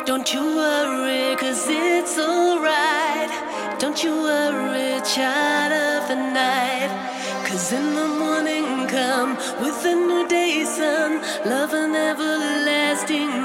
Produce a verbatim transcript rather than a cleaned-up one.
Don't you worry, cause it's alright. Don't you worry, child of the night. Cause in the morning come with a new day, sun. Love and everlasting